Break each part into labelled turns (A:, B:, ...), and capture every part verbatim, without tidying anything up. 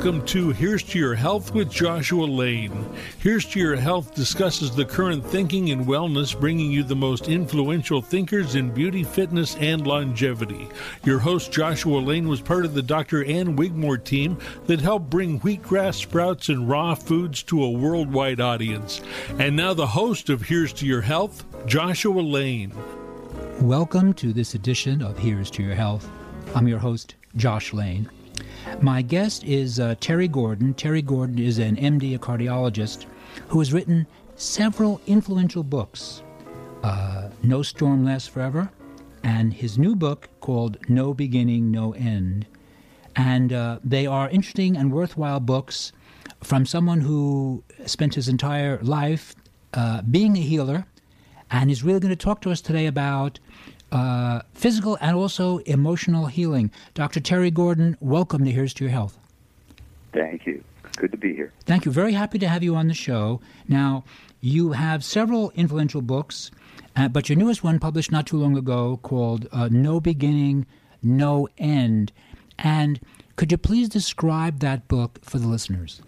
A: Welcome to Here's to Your Health with Joshua Lane. Here's to Your Health discusses the current thinking in wellness, bringing you the most influential thinkers in beauty, fitness, and longevity. Your host, Joshua Lane, was part of the Doctor Ann Wigmore team that helped bring wheatgrass sprouts and raw foods to a worldwide audience. And now the host of Here's to Your Health, Joshua Lane.
B: Welcome to this edition of Here's to Your Health. I'm your host, Josh Lane. My guest is uh, Terry Gordon. Terry Gordon is an M D, a cardiologist, who has written several influential books, uh, No Storm Lasts Forever, and his new book called No Beginning, No End. And uh, they are interesting and worthwhile books from someone who spent his entire life uh, being a healer, and is really going to talk to us today about Uh, physical and also emotional healing. Doctor Terry Gordon, welcome to Here's to Your Health.
C: Thank you. Good to be here.
B: Thank you. Very happy to have you on the show. Now, you have several influential books, uh, but your newest one published not too long ago called uh, No Beginning, No End. And could you please describe that book for the listeners?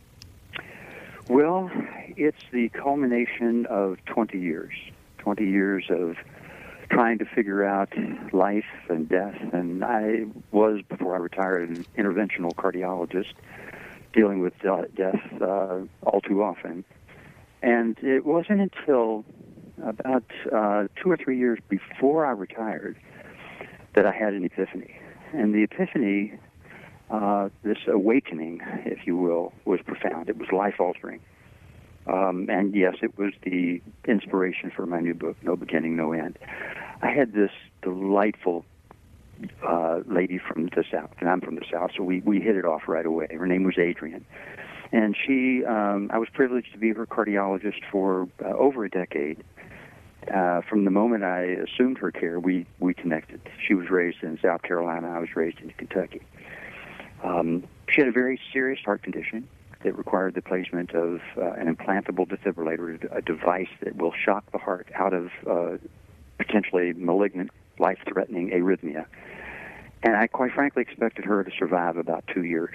C: Well, it's the culmination of twenty years, twenty years of trying to figure out life and death. And I was, before I retired, an interventional cardiologist dealing with uh, death uh, all too often. And it wasn't until about uh, two or three years before I retired that I had an epiphany. And the epiphany, uh, this awakening, if you will, was profound. It was life-altering. Um, and yes, it was the inspiration for my new book, No Beginning, No End. I had this delightful uh, lady from the South, and I'm from the South, so we, we hit it off right away. Her name was Adrienne. And she, um, I was privileged to be her cardiologist for uh, over a decade. Uh, from the moment I assumed her care, we, we connected. She was raised in South Carolina. I was raised in Kentucky. Um, she had a very serious heart condition that required the placement of uh, an implantable defibrillator, a device that will shock the heart out of uh, potentially malignant, life-threatening arrhythmia. And I, quite frankly, expected her to survive about two years.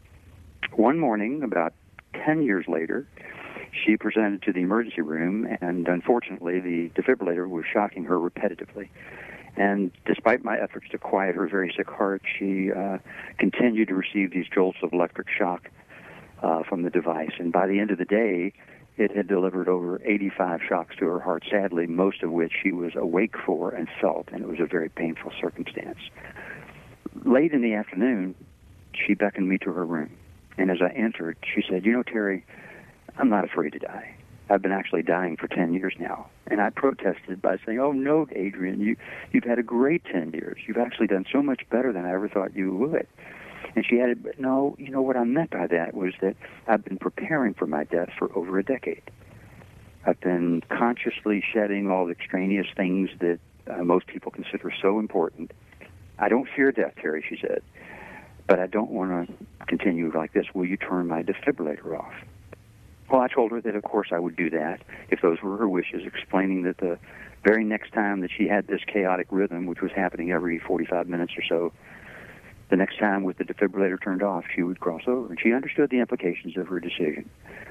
C: One morning, about ten years later, she presented to the emergency room, and unfortunately, the defibrillator was shocking her repetitively. And despite my efforts to quiet her very sick heart, she uh, continued to receive these jolts of electric shock Uh, from the device. And by the end of the day, it had delivered over eighty-five shocks to her heart, sadly, most of which she was awake for and felt, and it was a very painful circumstance. Late in the afternoon, she beckoned me to her room. And as I entered, she said, "You know, Terry, I'm not afraid to die. I've been actually dying for ten years now." And I protested by saying, "Oh, no, Adrienne, you, you've had a great ten years. You've actually done so much better than I ever thought you would." And she added, "But no, you know what I meant by that was that I've been preparing for my death for over a decade. I've been consciously shedding all the extraneous things that uh, most people consider so important. I don't fear death, Terry," she said, "but I don't want to continue like this. Will you turn my defibrillator off?" Well, I told her that, of course, I would do that if those were her wishes, explaining that the very next time that she had this chaotic rhythm, which was happening every forty-five minutes or so, the next time with the defibrillator turned off, she would cross over. And she understood the implications of her decision.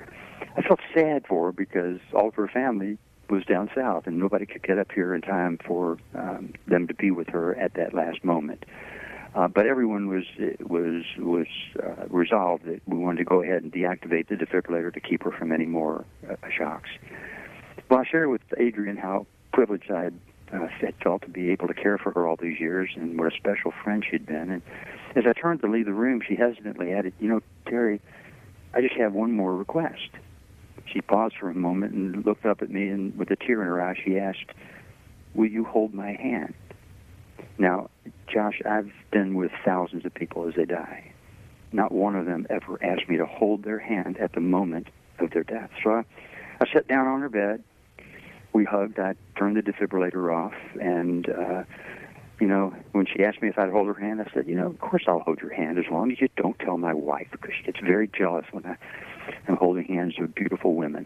C: I felt sad for her because all of her family was down south, and nobody could get up here in time for um, them to be with her at that last moment. Uh, but everyone was was was uh, resolved that we wanted to go ahead and deactivate the defibrillator to keep her from any more uh, shocks. Well, I shared with Adrienne how privileged I had Uh, it felt to be able to care for her all these years, and what a special friend she'd been. And as I turned to leave the room, she hesitantly added, "You know, Terry, I just have one more request." She paused for a moment and looked up at me, and with a tear in her eye, she asked, "Will you hold my hand?" Now, Josh, I've been with thousands of people as they die. Not one of them ever asked me to hold their hand at the moment of their death. So I, I sat down on her bed. We hugged. I turned the defibrillator off, and, uh, you know, when she asked me if I'd hold her hand, I said, "You know, of course I'll hold your hand as long as you don't tell my wife, because she gets very jealous when I am holding hands with beautiful women."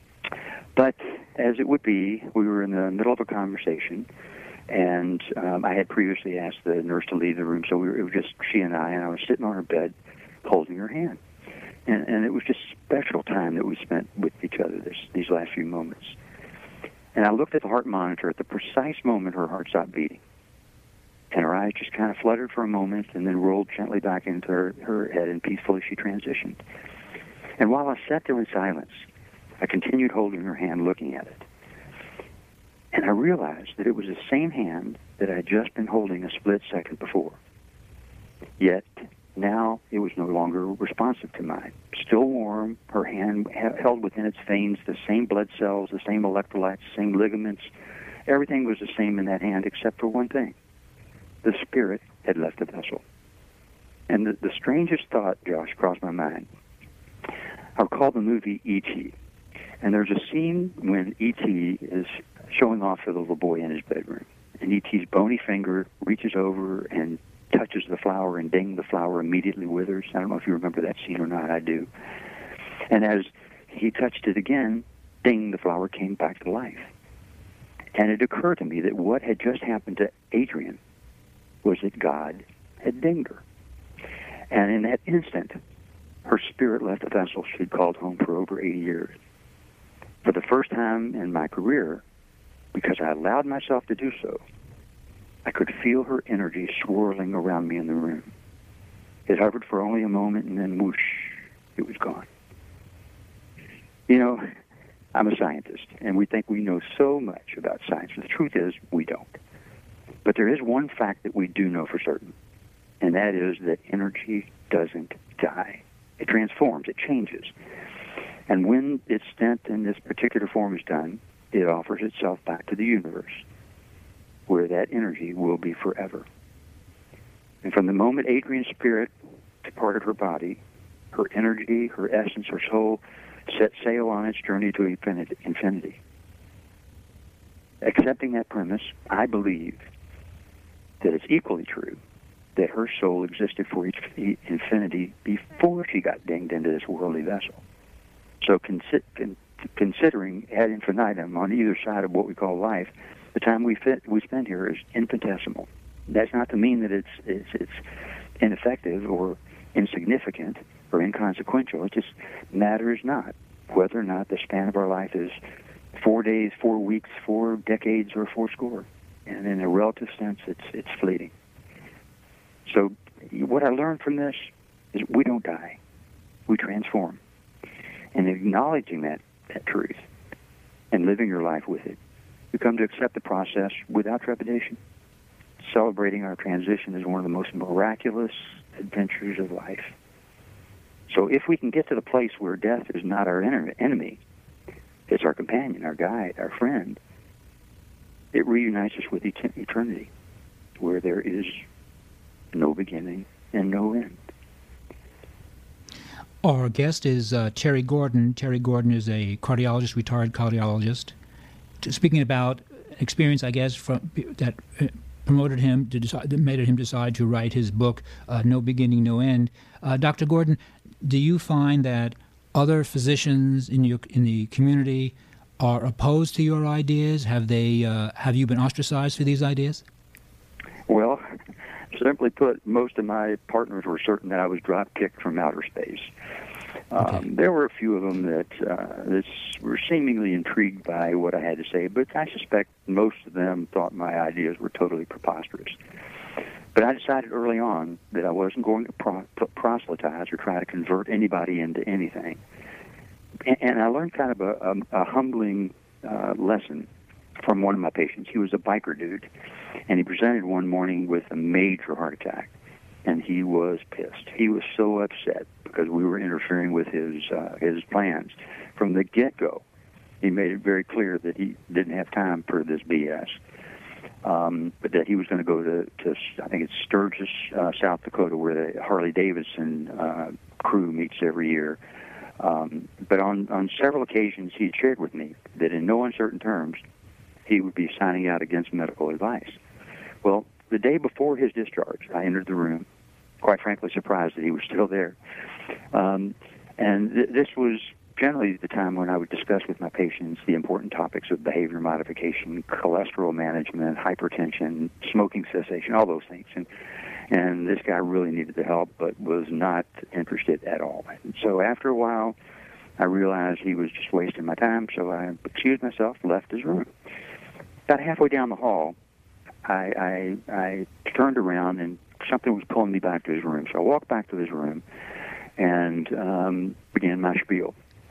C: But as it would be, we were in the middle of a conversation, and um, I had previously asked the nurse to leave the room, so we were, it was just she and I, and I was sitting on her bed, holding her hand. And, and it was just special time that we spent with each other this, these last few moments. And I looked at the heart monitor at the precise moment her heart stopped beating. And her eyes just kind of fluttered for a moment and then rolled gently back into her, her head, and peacefully she transitioned. And while I sat there in silence, I continued holding her hand, looking at it. And I realized that it was the same hand that I had just been holding a split second before. Yet, now it was no longer responsive to mine. Still warm, her hand held within its veins the same blood cells, the same electrolytes, the same ligaments. Everything was the same in that hand except for one thing. The spirit had left the vessel. And the, the strangest thought, Josh, crossed my mind. I recall the movie E T And there's a scene when E T is showing off to the little boy in his bedroom. And E T's bony finger reaches over and touches the flower, and ding, the flower immediately withers. I don't know if you remember that scene or not. I do. And as he touched it again, ding, the flower came back to life. And it occurred to me that what had just happened to Adrienne was that God had dinged her. And in that instant, her spirit left the vessel she'd called home for over eighty years. For the first time in my career, because I allowed myself to do so, I could feel her energy swirling around me in the room. It hovered for only a moment, and then whoosh, it was gone. You know, I'm a scientist, and we think we know so much about science. The truth is, we don't. But there is one fact that we do know for certain, and that is that energy doesn't die. It transforms, it changes. And when its stint in this particular form is done, it offers itself back to the universe, where that energy will be forever. And from the moment Adrienne's spirit departed her body, her energy, her essence, her soul set sail on its journey to infinity. Accepting that premise, I believe that it's equally true that her soul existed for infinity before she got dinged into this worldly vessel. So consi- con- considering ad infinitum on either side of what we call life, the time we fit, we spend here is infinitesimal. That's not to mean that it's, it's it's ineffective or insignificant or inconsequential. It just matters not whether or not the span of our life is four days, four weeks, four decades, or four score. And in a relative sense, it's it's fleeting. So what I learned from this is we don't die. We transform. And acknowledging that, that truth and living your life with it, you come to accept the process without trepidation. Celebrating our transition is one of the most miraculous adventures of life. So if we can get to the place where death is not our enemy, it's our companion, our guide, our friend, it reunites us with eternity, where there is no beginning and no end.
B: Our guest is uh, Terry Gordon. Terry Gordon is a cardiologist, retired cardiologist. Speaking about experience, I guess, from that uh, promoted him to decide, that made him decide to write his book, uh, No Beginning, No End. Uh, Doctor Gordon, do you find that other physicians in your in the community are opposed to your ideas? Have they uh, have you been ostracized for these ideas?
C: Well, simply put, most of my partners were certain that I was drop-kicked from outer space. Um, okay. There were a few of them that, uh, that were seemingly intrigued by what I had to say, but I suspect most of them thought my ideas were totally preposterous. But I decided early on that I wasn't going to pro- proselytize or try to convert anybody into anything. And, and I learned kind of a, a, a humbling uh, lesson from one of my patients. He was a biker dude, and he presented one morning with a major heart attack, and he was pissed. He was so upset because we were interfering with his uh, his plans. From the get-go, he made it very clear that he didn't have time for this B S, um, but that he was going to go to, to, I think it's Sturgis, uh, South Dakota, where the Harley-Davidson uh, crew meets every year. Um, but on, on several occasions, he shared with me that in no uncertain terms, he would be signing out against medical advice. Well, the day before his discharge, I entered the room, quite frankly surprised that he was still there. Um, and th- this was generally the time when I would discuss with my patients the important topics of behavior modification, cholesterol management, hypertension, smoking cessation, all those things. And And this guy really needed the help, but was not interested at all. And so after a while, I realized he was just wasting my time, so I excused myself, left his room. About halfway down the hall, I, I, I turned around, and something was pulling me back to his room. So I walked back to his room and um, began my spiel.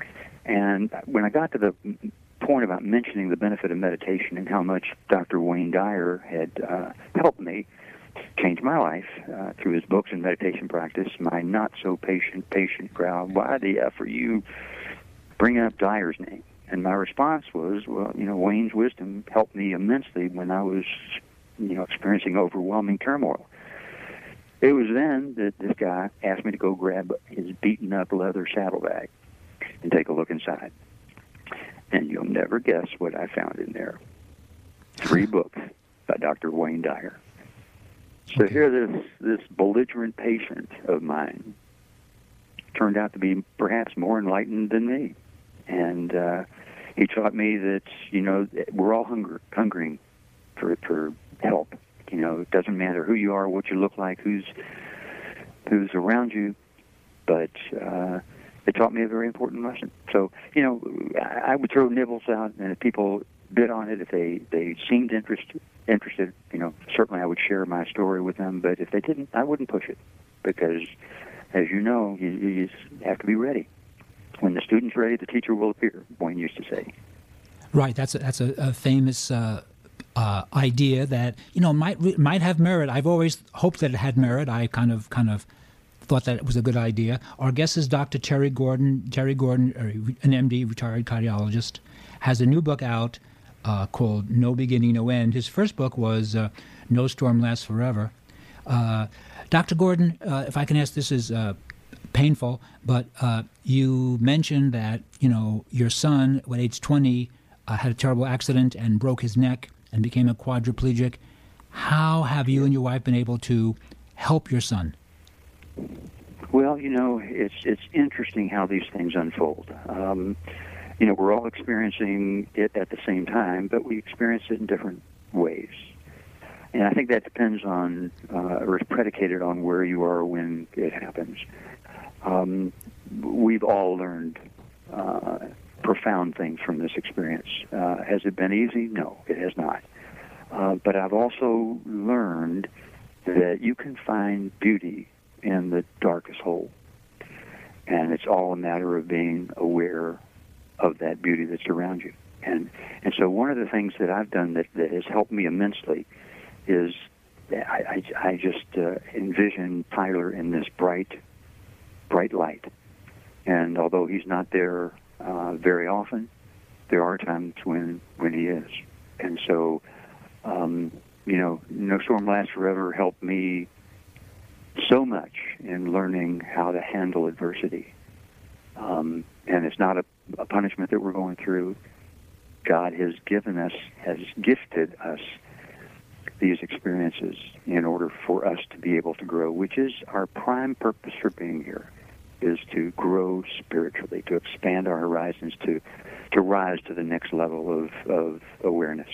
C: And when I got to the point about mentioning the benefit of meditation and how much Doctor Wayne Dyer had uh, helped me change my life uh, through his books and meditation practice, my not-so-patient patient crowd, why the F are you bringing up Dyer's name? And my response was, well, you know, Wayne's wisdom helped me immensely when I was, you know, experiencing overwhelming turmoil. It was then that this guy asked me to go grab his beaten-up leather saddlebag and take a look inside. And you'll never guess what I found in there. Three books by Doctor Wayne Dyer. So here this, this belligerent patient of mine turned out to be perhaps more enlightened than me. And uh, he taught me that, you know, we're all hunger, hungering for, for help. You know, it doesn't matter who you are, what you look like, who's who's around you, but uh, it taught me a very important lesson. So, you know, I, I would throw nibbles out, and if people bid on it, if they, they seemed interested, interested, you know, certainly I would share my story with them, but if they didn't, I wouldn't push it, because, as you know, you, you just have to be ready. When the student's ready, the teacher will appear, Wayne used to say.
B: Right, that's a, that's a, a famous uh, uh, idea that, you know, might might have merit. I've always hoped that it had merit. I kind of kind of thought that it was a good idea. Our guest is Doctor Terry Gordon. Terry Gordon, an M D, retired cardiologist, has a new book out uh, called No Beginning, No End. His first book was uh, No Storm Lasts Forever. Uh, Doctor Gordon, uh, if I can ask, this is uh, painful, but uh, you mentioned that, you know, your son, at age twenty, uh, had a terrible accident and broke his neck and became a quadriplegic. How have you and your wife been able to help your son?
C: Well, you know, it's it's interesting how these things unfold. Um, you know, we're all experiencing it at the same time, but we experience it in different ways. And I think that depends on, uh, or is predicated on where you are when it happens. Um, we've all learned uh, profound things from this experience. Uh, has it been easy? No, it has not. Uh, but I've also learned that you can find beauty in the darkest hole. And it's all a matter of being aware of that beauty that's around you. And and so one of the things that I've done that, that has helped me immensely is I, I, I just uh, envision Tyler in this bright, bright light. And although he's not there uh, very often, there are times when, when he is. And so, um, you know, No Storm Lasts Forever helped me so much in learning how to handle adversity. Um, and it's not a, a punishment that we're going through. God has given us, has gifted us these experiences in order for us to be able to grow, which is our prime purpose for being here, is to grow spiritually, to expand our horizons, to to rise to the next level of, of awareness.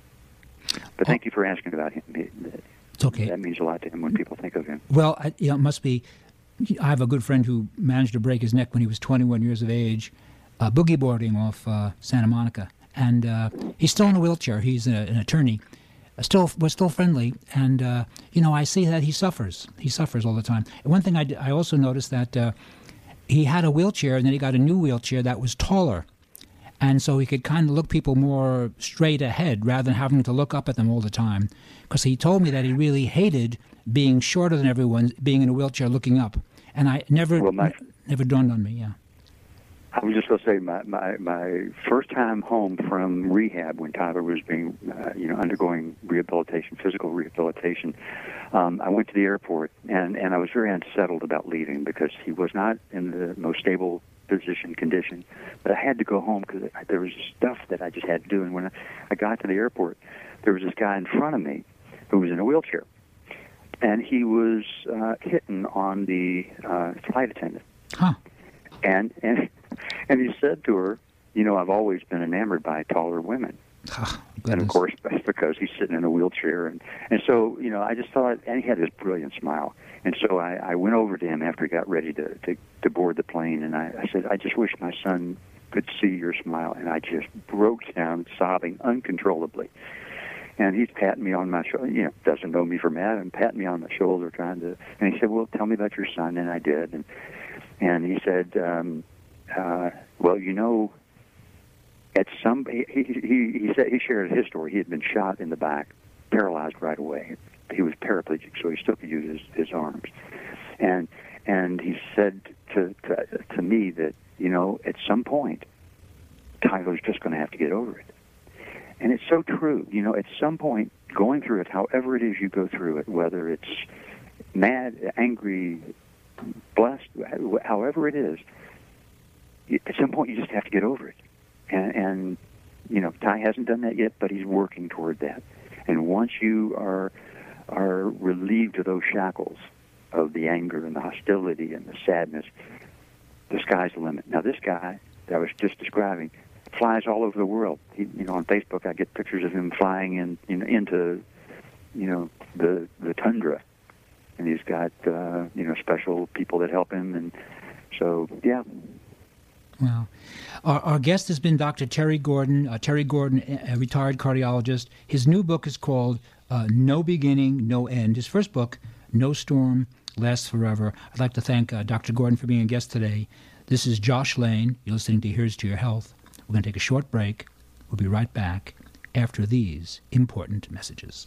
C: But thank you for asking about him.
B: It's okay.
C: That means a lot to him when people think of him.
B: Well, I, you know, it must be. I have a good friend who managed to break his neck when he was twenty-one years of age, uh, boogie boarding off uh, Santa Monica, and uh, he's still in a wheelchair. He's a, an attorney. Still, we're still friendly, and uh, you know, I see that he suffers. He suffers all the time. And one thing I, I also noticed that uh, he had a wheelchair, and then he got a new wheelchair that was taller, and so he could kind of look people more straight ahead rather than having to look up at them all the time. Because he told me that he really hated being shorter than everyone, being in a wheelchair looking up, and I never,
C: well, my,
B: n- never dawned on me. Yeah.
C: I was just going to say, my, my, my first time home from rehab when Tyler was being, uh, you know, undergoing rehabilitation, physical rehabilitation, um, I went to the airport, and, and I was very unsettled about leaving because he was not in the most stable position, condition. But I had to go home because there was stuff that I just had to do. And when I, I got to the airport, there was this guy in front of me who was in a wheelchair, and he was uh, hitting on the uh, flight attendant.
B: Huh.
C: And and and he said to her, you know, I've always been enamored by taller women.
B: Oh,
C: and of course, that's because he's sitting in a wheelchair. And, and so, you know, I just thought, and he had this brilliant smile. And so I, I went over to him after he got ready to, to, to board the plane, and I, I said, I just wish my son could see your smile. And I just broke down sobbing uncontrollably. And he's patting me on my shoulder, you know, doesn't know me from Adam, patting me on the shoulder, trying to, and he said, well, tell me about your son, and I did. And, and he said, um, uh, well, you know, at some, he, he, he said, he shared his story. He had been shot in the back, paralyzed right away. He was paraplegic, so he still could use his, his arms. And, and he said to, to, to me that, you know, at some point, Tyler's just going to have to get over it. And it's so true. You know, at some point, going through it, however it is you go through it, whether it's mad, angry, blessed, however it is, at some point you just have to get over it. And, and you know, Ty hasn't done that yet, but he's working toward that. And once you are are relieved of those shackles of the anger and the hostility and the sadness, the sky's the limit. Now, this guy that I was just describing flies all over the world. He, you know, on Facebook, I get pictures of him flying in, in into, you know, the the tundra, and he's got uh, you know special people that help him, and so yeah.
B: Wow. Our, our guest has been Doctor Terry Gordon. Uh, Terry Gordon, a retired cardiologist. His new book is called uh, No Beginning, No End. His first book, No Storm Lasts Forever. I'd like to thank uh, Doctor Gordon for being a guest today. This is Josh Lane. You're listening to Here's to Your Health. We're going to take a short break. We'll be right back after these important messages.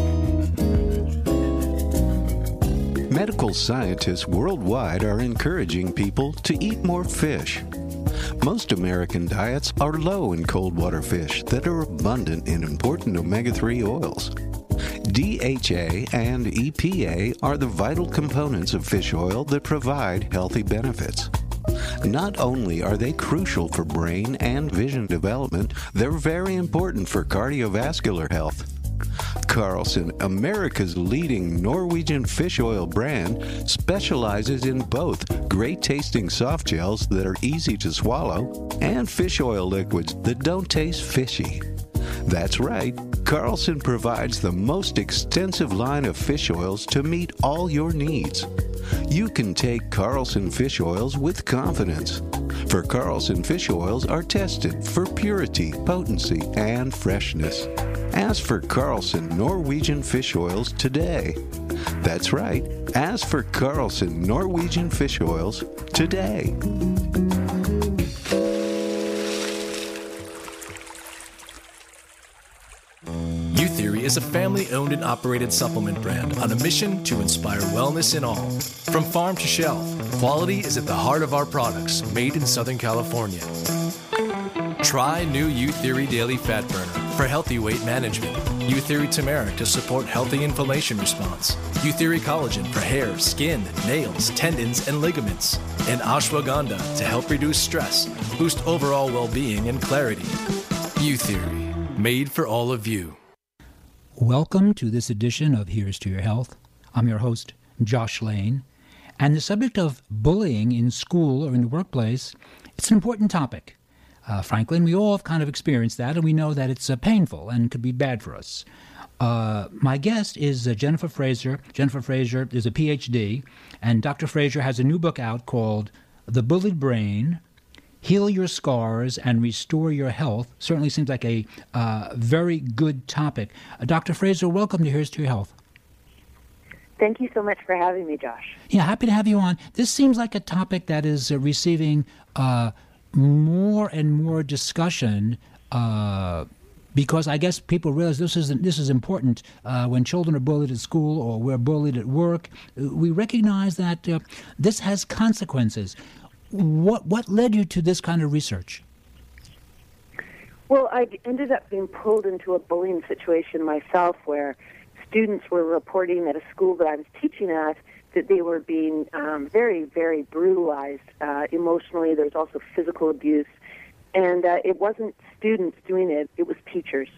D: Medical scientists worldwide are encouraging people to eat more fish. Most American diets are low in cold water fish that are abundant in important omega three oils. D H A and E P A are the vital components of fish oil that provide healthy benefits. Not only are they crucial for brain and vision development, they're very important for cardiovascular health. Carlson, America's leading Norwegian fish oil brand, specializes in both great-tasting soft gels that are easy to swallow and fish oil liquids that don't taste fishy. That's right, Carlson provides the most extensive line of fish oils to meet all your needs. You can take Carlson fish oils with confidence, for Carlson fish oils are tested for purity, potency, and freshness. Ask for Carlson Norwegian fish oils today. That's right, ask for Carlson Norwegian fish oils today.
E: Youtheory is a family-owned and operated supplement brand on a mission to inspire wellness in all. From farm to shelf, quality is at the heart of our products, made in Southern California. Try new Youtheory Daily Fat Burner for healthy weight management, Youtheory Turmeric to support healthy inflammation response, Youtheory Collagen for hair, skin, nails, tendons, and ligaments, and Ashwagandha to help reduce stress, boost overall well-being and clarity. Youtheory, made for all of you.
B: Welcome to this edition of Here's to Your Health. I'm your host, Josh Lane. And the subject of bullying in school or in the workplace, it's an important topic. Uh, frankly, and we all have kind of experienced that, and we know that it's uh, painful and could be bad for us. Uh, my guest is uh, Jennifer Fraser. Jennifer Fraser is a P H D, and Doctor Fraser has a new book out called The Bullied Brain, Heal Your Scars and Restore Your Health. Certainly seems like a uh, very good topic. Uh, Doctor Fraser, welcome to Here's to Your Health.
F: Thank you so much for having me, Josh.
B: Yeah, happy to have you on. This seems like a topic that is uh, receiving uh, more and more discussion uh, because I guess people realize this is this is important. Uh, when children are bullied at school or we're bullied at work, we recognize that uh, this has consequences. What what led you to this kind of research?
F: Well, I ended up being pulled into a bullying situation myself where students were reporting at a school that I was teaching at that they were being um, very, very brutalized uh, emotionally. There was also physical abuse. And uh, it wasn't students doing it, it was teachers.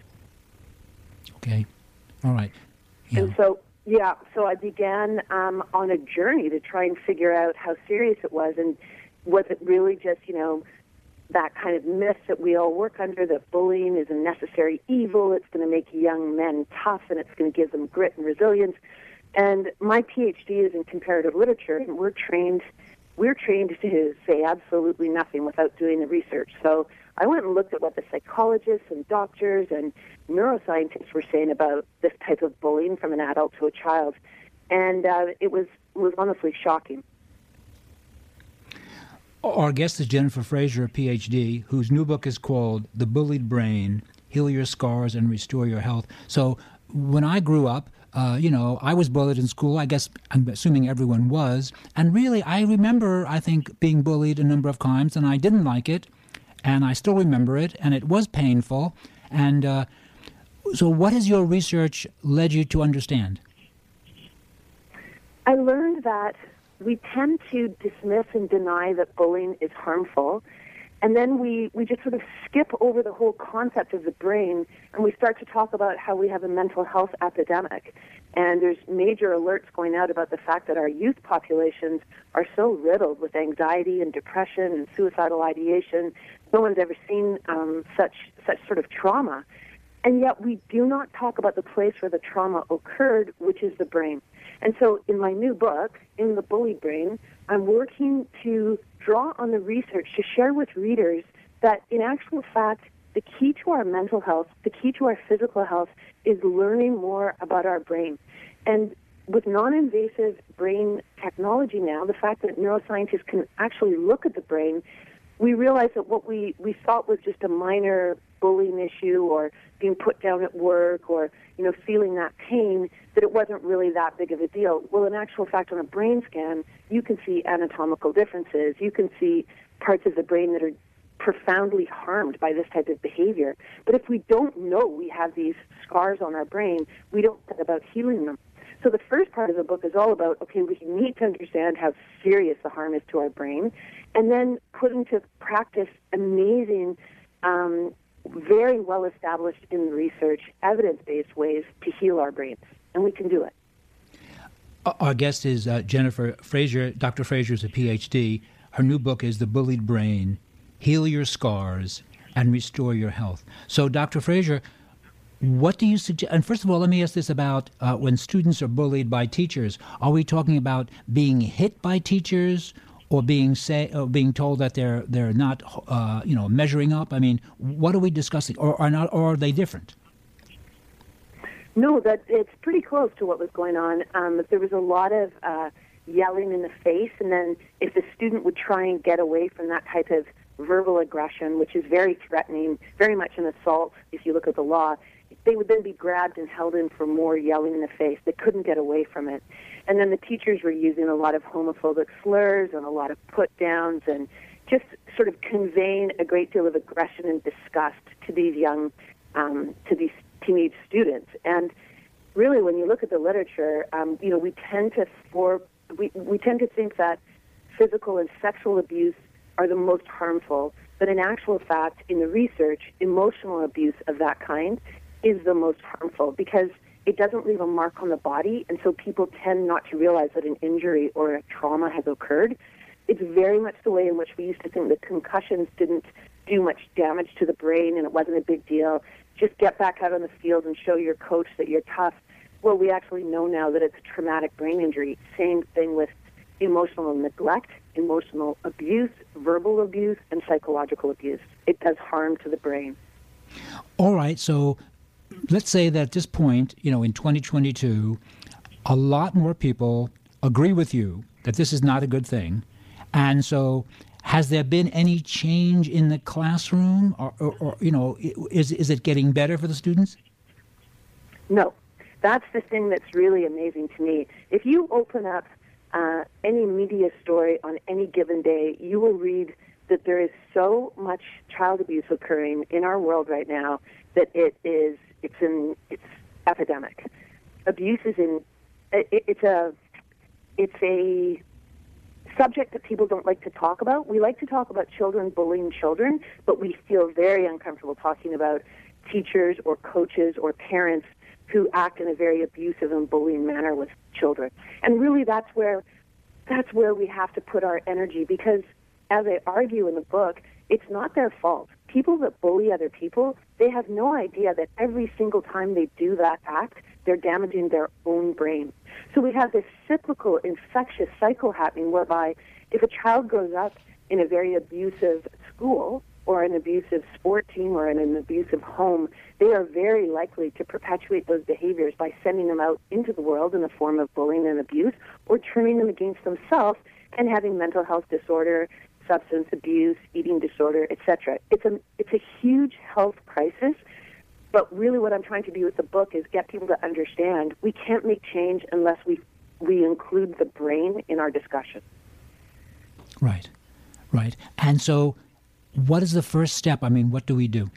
B: Okay. All right. Yeah.
F: And so, yeah, so I began um, on a journey to try and figure out how serious it was, and was it really just, you know, that kind of myth that we all work under, that bullying is a necessary evil, it's going to make young men tough, and it's going to give them grit and resilience. And my PhD is in comparative literature, and we're trained we're trained to say absolutely nothing without doing the research. So I went and looked at what the psychologists and doctors and neuroscientists were saying about this type of bullying from an adult to a child, and uh, it was was honestly shocking.
B: Our guest is Jennifer Frazier, a PhD, whose new book is called The Bullied Brain, Heal Your Scars and Restore Your Health. So when I grew up, uh, you know, I was bullied in school. I guess I'm assuming everyone was. And really, I remember, I think, being bullied a number of times, and I didn't like it. And I still remember it, and it was painful. And uh, so what has your research led you to understand?
F: I learned that we tend to dismiss and deny that bullying is harmful, and then we, we just sort of skip over the whole concept of the brain, and we start to talk about how we have a mental health epidemic. And there's major alerts going out about the fact that our youth populations are so riddled with anxiety and depression and suicidal ideation. No one's ever seen um, such such sort of trauma. And yet we do not talk about the place where the trauma occurred, which is the brain. And so in my new book, In the Bullied Brain, I'm working to draw on the research to share with readers that in actual fact, the key to our mental health, the key to our physical health is learning more about our brain. And with non-invasive brain technology now, the fact that neuroscientists can actually look at the brain, we realize that what we, we thought was just a minor bullying issue or being put down at work or, you know, feeling that pain, that it wasn't really that big of a deal. Well, in actual fact, on a brain scan, you can see anatomical differences. You can see parts of the brain that are profoundly harmed by this type of behavior. But if we don't know we have these scars on our brain, we don't think about healing them. So the first part of the book is all about, okay, we need to understand how serious the harm is to our brain, and then put into practice amazing, um, very well established in research, evidence-based ways to heal our brains. And we can do it.
B: Our guest is uh, Jennifer Frazier. Doctor Frazier is a PhD. Her new book is The Bullied Brain, Heal Your Scars and Restore Your Health. So, Doctor Frazier, what do you suggest? And first of all, let me ask this about uh, when students are bullied by teachers. Are we talking about being hit by teachers, or being say, or being told that they're they're not, uh, you know, measuring up? I mean, what are we discussing, or are not, or are they different?
F: No, that it's pretty close to what was going on. Um, there was a lot of uh, yelling in the face, and then if the student would try and get away from that type of verbal aggression, which is very threatening, very much an assault if you look at the law, they would then be grabbed and held in for more yelling in the face. They couldn't get away from it. And then the teachers were using a lot of homophobic slurs and a lot of put-downs and just sort of conveying a great deal of aggression and disgust to these young, um, to these teenage students. And really, when you look at the literature, um, you know, we tend to for we we tend to think that physical and sexual abuse are the most harmful, but in actual fact, in the research, emotional abuse of that kind is the most harmful because it doesn't leave a mark on the body, and so people tend not to realize that an injury or a trauma has occurred. It's very much the way in which we used to think that concussions didn't do much damage to the brain and it wasn't a big deal. Just get back out on the field and show your coach that you're tough. Well, we actually know now that it's a traumatic brain injury. Same thing with emotional neglect, emotional abuse, verbal abuse, and psychological abuse. It does harm to the brain.
B: All right, so let's say that at this point, you know, in twenty twenty-two, a lot more people agree with you that this is not a good thing. And so has there been any change in the classroom, or, or, or you know, is is it getting better for the students?
F: No. That's the thing that's really amazing to me. If you open up uh, any media story on any given day, you will read that there is so much child abuse occurring in our world right now that it is it's in it's epidemic. Abuse is in it, it's a it's a subject that people don't like to talk about. We like to talk about children bullying children, but we feel very uncomfortable talking about teachers or coaches or parents who act in a very abusive and bullying manner with children. And really that's where that's where we have to put our energy, because as I argue in the book, it's not their fault. People that bully other people, they have no idea that every single time they do that act, they're damaging their own brain. So we have this cyclical, infectious cycle happening whereby if a child grows up in a very abusive school or an abusive sport team or in an abusive home, they are very likely to perpetuate those behaviors by sending them out into the world in the form of bullying and abuse or turning them against themselves and having mental health disorder, substance abuse, eating disorder, et cetera. It's a, it's a huge health crisis, but really what I'm trying to do with the book is get people to understand we can't make change unless we we include the brain in our discussion.
B: Right, right. And so what is the first step? I mean, what do we do?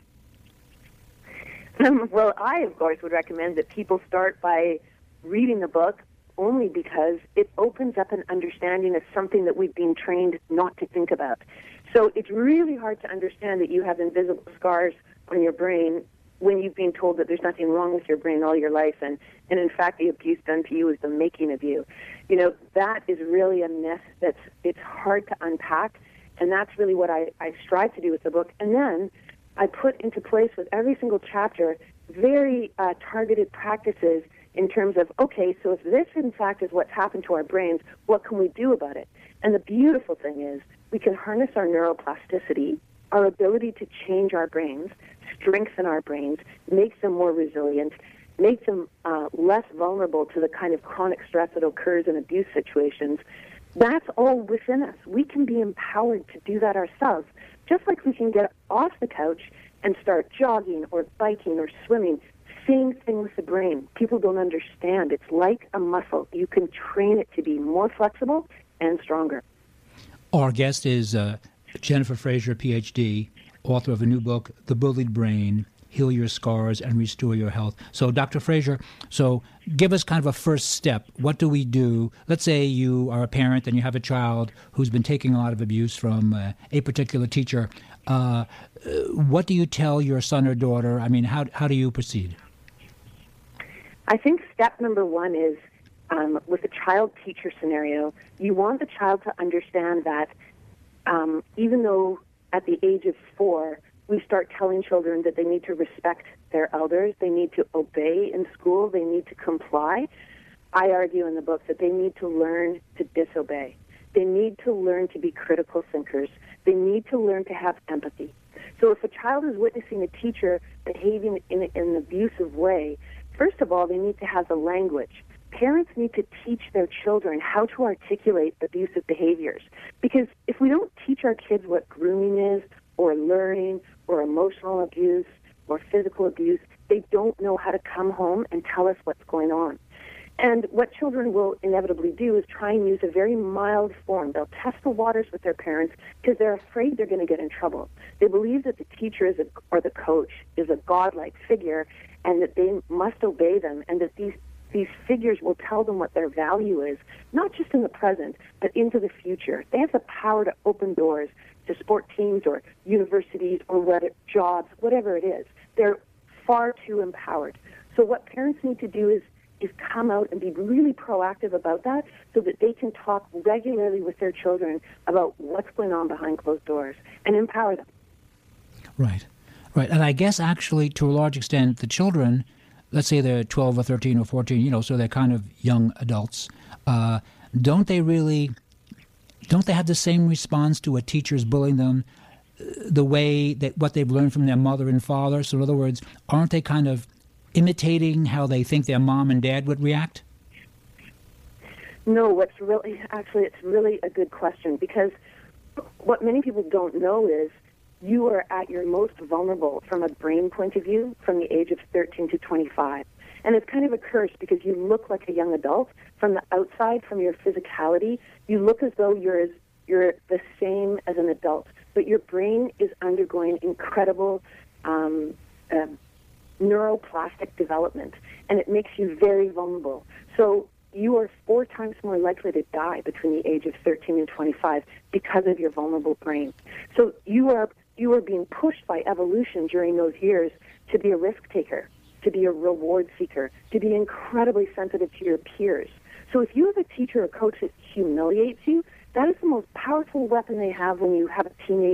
F: Um, well, I, of course, would recommend that people start by reading the book only because it opens up an understanding of something that we've been trained not to think about. So it's really hard to understand that you have invisible scars on your brain when you've been told that there's nothing wrong with your brain all your life, and, and in fact the abuse done to you is the making of you. You know, that is really a myth that's it's hard to unpack, and that's really what I, I strive to do with the book. And then I put into place with every single chapter very uh, targeted practices in terms of, okay, so if this in fact is what's happened to our brains, what can we do about it? And the beautiful thing is we can harness our neuroplasticity, our ability to change our brains, strengthen our brains, make them more resilient, make them uh, less vulnerable to the kind of chronic stress that occurs in abuse situations. That's all within us. We can be empowered to do that ourselves, just like we can get off the couch and start jogging or biking or swimming. Same thing with the brain. People don't understand. It's like a muscle. You can train it to be more flexible and stronger.
B: Our guest is uh, Jennifer Fraser, P H D, author of a new book, The Bullied Brain, Heal Your Scars and Restore Your Health. So, Doctor Fraser, so give us kind of a first step. What do we do? Let's say you are a parent and you have a child who's been taking a lot of abuse from uh, a particular teacher. Uh, what do you tell your son or daughter? I mean, how how do you proceed?
F: I think step number one is um, with a child-teacher scenario, you want the child to understand that um, even though at the age of four, we start telling children that they need to respect their elders, they need to obey in school, they need to comply. I argue in the book that they need to learn to disobey. They need to learn to be critical thinkers. They need to learn to have empathy. So if a child is witnessing a teacher behaving in, in an abusive way, first of all, they need to have the language. Parents need to teach their children how to articulate abusive behaviors. Because if we don't teach our kids what grooming is, or learning, or emotional abuse, or physical abuse, they don't know how to come home and tell us what's going on. And what children will inevitably do is try and use a very mild form. They'll test the waters with their parents because they're afraid they're going to get in trouble. They believe that the teacher is a, or the coach is a godlike figure and that they must obey them, and that these these figures will tell them what their value is, not just in the present, but into the future. They have the power to open doors to sport teams or universities or what, jobs, whatever it is. They're far too empowered. So what parents need to do is is come out and be really proactive about that so that they can talk regularly with their children about what's going on behind closed doors and empower them.
B: Right, right. And I guess actually to a large extent the children, let's say they're twelve or thirteen or fourteen, you know, so they're kind of young adults, uh, don't they really, don't they have the same response to a teacher's bullying them the way that what they've learned from their mother and father? So in other words, aren't they kind of imitating how they think their mom and dad would react?
F: No, what's really, actually, it's really a good question, because what many people don't know is you are at your most vulnerable from a brain point of view from the age of thirteen to twenty-five. And it's kind of a curse because you look like a young adult. From the outside, from your physicality, you look as though you're, as, you're the same as an adult, but your brain is undergoing incredible um, uh, neuroplastic development, and it makes you very vulnerable. So you are four times more likely to die between the age of thirteen and twenty-five because of your vulnerable brain. So you are you are being pushed by evolution during those years to be a risk taker, to be a reward seeker, to be incredibly sensitive to your peers. So if you have a teacher or coach that humiliates you, that is the most powerful weapon they have when you have a teenage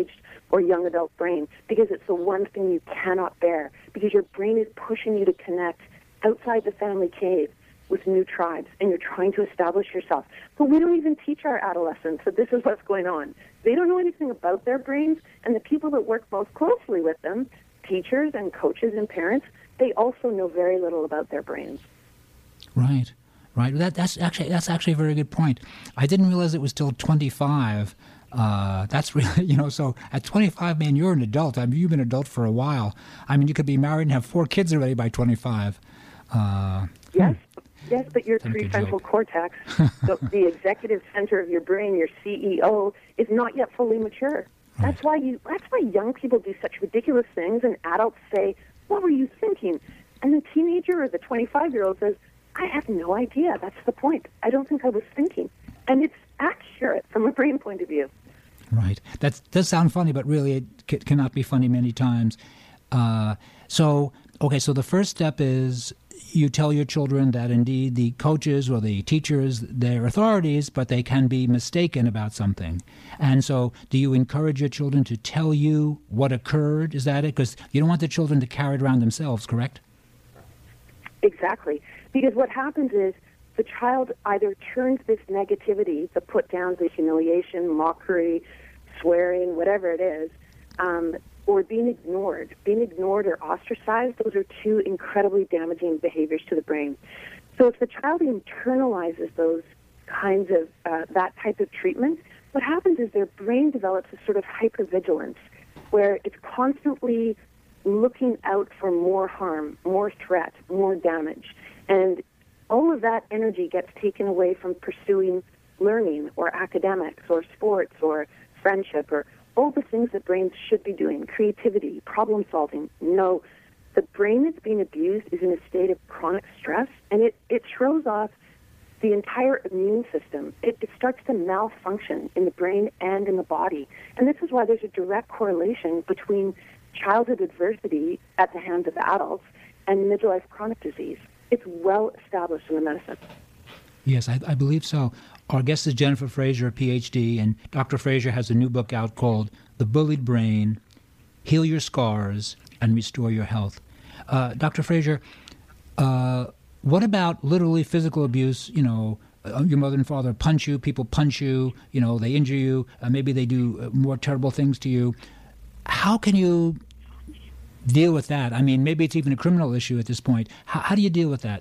F: or young adult brain, because it's the one thing you cannot bear, because your brain is pushing you to connect outside the family cave with new tribes, and you're trying to establish yourself. But we don't even teach our adolescents that this is what's going on. They don't know anything about their brains, and the people that work most closely with them, teachers and coaches and parents, they also know very little about their brains.
B: Right, right. That, that's actually that's actually a very good point. I didn't realize it was till twenty-five. Uh, that's really, you know, so at twenty-five, man, you're an adult. I mean, you've been an adult for a while. I mean, you could be married and have four kids already by twenty-five. Uh,
F: yes,
B: hmm.
F: yes, but your prefrontal cortex, the, the executive center of your brain, your C E O, is not yet fully mature. Right. That's why you. That's why young people do such ridiculous things, and adults say, "What were you thinking?" And the teenager or the twenty-five-year-old says, "I have no idea. That's the point. I don't think I was thinking." And it's accurate from a brain point of view.
B: Right. That does sound funny, but really it c- cannot be funny many times. Uh, so, okay, so the first step is you tell your children that indeed the coaches or the teachers, they're authorities, but they can be mistaken about something. And so do you encourage your children to tell you what occurred? Is that it? Because you don't want the children to carry it around themselves, correct?
F: Exactly. Because what happens is the child either turns this negativity, the put-downs, the humiliation, mockery, swearing, whatever it is, um, or being ignored. Being ignored or ostracized, those are two incredibly damaging behaviors to the brain. So if the child internalizes those kinds of, uh, that type of treatment, what happens is their brain develops a sort of hypervigilance where it's constantly looking out for more harm, more threat, more damage. And all of that energy gets taken away from pursuing learning or academics or sports or friendship or all the things that brains should be doing, creativity, problem solving. No, the brain that's being abused is in a state of chronic stress, and it, it throws off the entire immune system. It, it starts to malfunction in the brain and in the body. And this is why there's a direct correlation between childhood adversity at the hands of adults and midlife chronic disease. It's well established in the medicine.
B: Yes, I, I believe so. Our guest is Jennifer Fraser, P H D, and Doctor Fraser has a new book out called The Bullied Brain, Heal Your Scars and Restore Your Health. Uh, Doctor Fraser, uh, what about literally physical abuse? You know, uh, your mother and father punch you, people punch you, you know, they injure you, uh, maybe they do uh, more terrible things to you. How can you deal with that? I mean, maybe it's even a criminal issue at this point. How, how do you deal with that?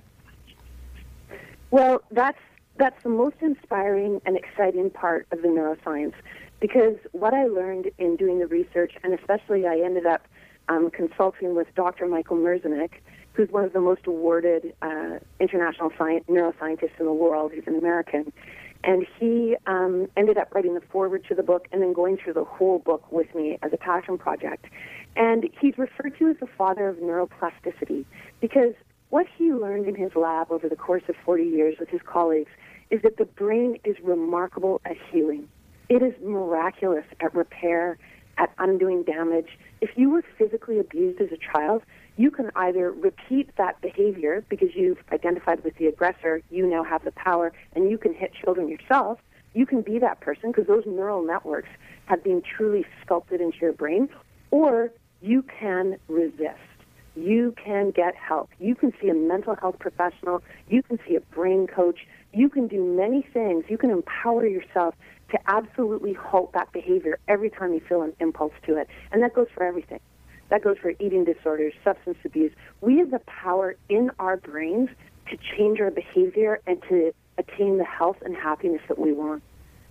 F: Well, that's that's the most inspiring and exciting part of the neuroscience, because what I learned in doing the research, and especially I ended up um, consulting with Doctor Michael Merzenich, who's one of the most awarded uh, international science, neuroscientists in the world. He's an American. And he um, ended up writing the foreword to the book and then going through the whole book with me as a passion project. And he's referred to as the father of neuroplasticity, because what he learned in his lab over the course of forty years with his colleagues is that the brain is remarkable at healing. It is miraculous at repair, at undoing damage. If you were physically abused as a child, you can either repeat that behavior because you've identified with the aggressor, you now have the power, and you can hit children yourself. You can be that person because those neural networks have been truly sculpted into your brain, or you can resist. You can get help. You can see a mental health professional. You can see a brain coach. You can do many things. You can empower yourself to absolutely halt that behavior every time you feel an impulse to it. And that goes for everything. That goes for eating disorders, substance abuse. We have the power in our brains to change our behavior and to attain the health and happiness that we want.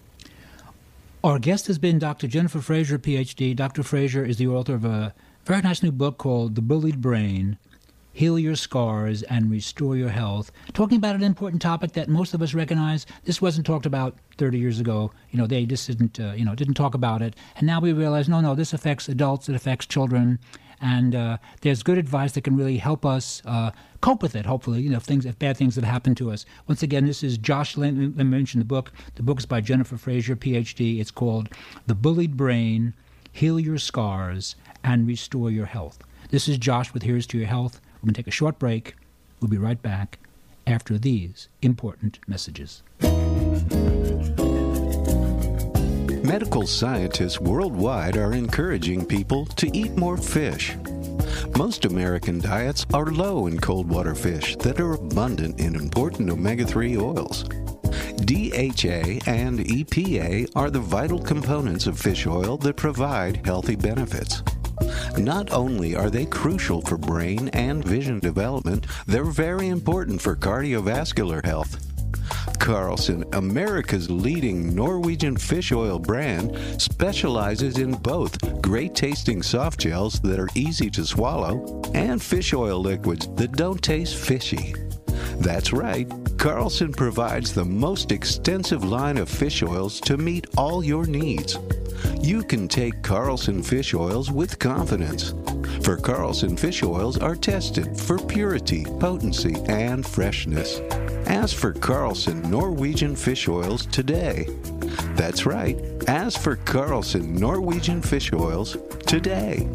B: Our guest has been Doctor Jennifer Fraser, P H D. Doctor Fraser is the author of a very nice new book called The Bullied Brain, Heal Your Scars and Restore Your Health, talking about an important topic that most of us recognize. This wasn't talked about thirty years ago. You know, they just didn't, uh, you know, didn't talk about it. And now we realize, no, no, this affects adults, it affects children, and uh, there's good advice that can really help us uh, cope with it, hopefully, you know, if things, if bad things that happen to us. Once again, this is Josh Lane. Let me mention the book. The book is by Jennifer Fraser, P H D. It's called The Bullied Brain, Heal Your Scars and Restore Your Health. This is Josh with Here's to Your Health. We're going to take a short break. We'll be right back after these important messages.
D: Medical scientists worldwide are encouraging people to eat more fish. Most American diets are low in cold water fish that are abundant in important omega three oils. D H A and E P A are the vital components of fish oil that provide healthy benefits. Not only are they crucial for brain and vision development, they're very important for cardiovascular health. Carlson, America's leading Norwegian fish oil brand, specializes in both great-tasting soft gels that are easy to swallow and fish oil liquids that don't taste fishy. That's right, Carlson provides the most extensive line of fish oils to meet all your needs. You can take Carlson fish oils with confidence, for Carlson fish oils are tested for purity, potency, and freshness. Ask for Carlson Norwegian fish oils today. That's right, ask for Carlson Norwegian fish oils today.